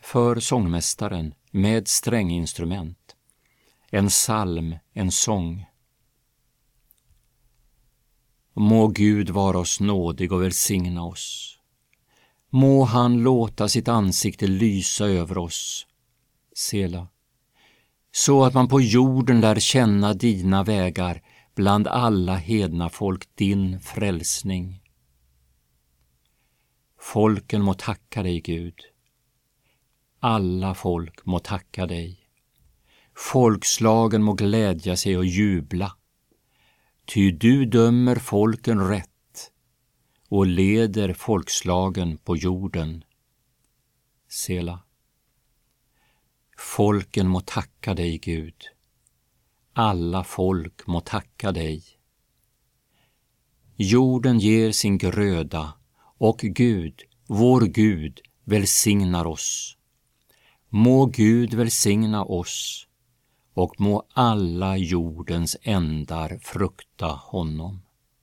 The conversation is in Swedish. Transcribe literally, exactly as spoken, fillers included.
för sångmästaren med stränginstrument, en psalm, en sång. Må Gud vara oss nådig och välsigna oss. Må han låta sitt ansikte lysa över oss, Sela, så att man på jorden lär känna dina vägar, bland alla hedna folk din frälsning. Folken må tacka dig, Gud. Alla folk må tacka dig. Folkslagen må glädja sig och jubla. Ty du dömer folken rätt och leder folkslagen på jorden. Sela. Folken må tacka dig, Gud. Alla folk må tacka dig. Jorden ger sin gröda och Gud, vår Gud, välsignar oss. Må Gud välsigna oss och må alla jordens ändar frukta honom.